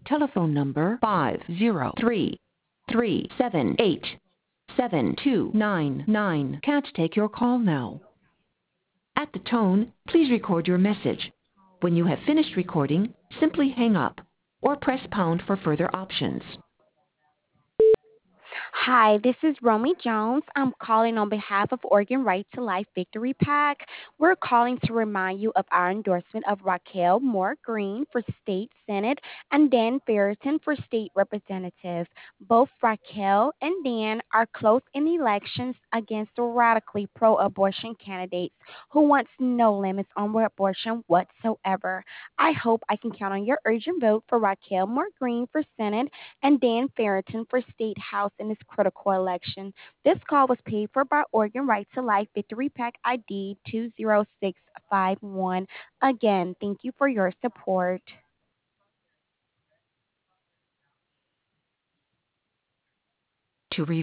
telephone number 503-378-7299 can't take your call now. At the tone, please record your message. When you have finished recording, simply hang up or press pound for further options. Hi, this is Romy Jones. I'm calling on behalf of Oregon Right to Life Victory PAC. We're calling to remind you of our endorsement of Raquel Moore Green for State Senate and Dan Ferriton for State Representative. Both Raquel and Dan are close in elections against radically pro-abortion candidates who wants no limits on abortion whatsoever. I hope I can count on your urgent vote for Raquel Moore Green for Senate and Dan Ferriton for State House in this critical election. This call was paid for by Oregon Right to Life Victory PAC ID 20651. Again, thank you for your support. To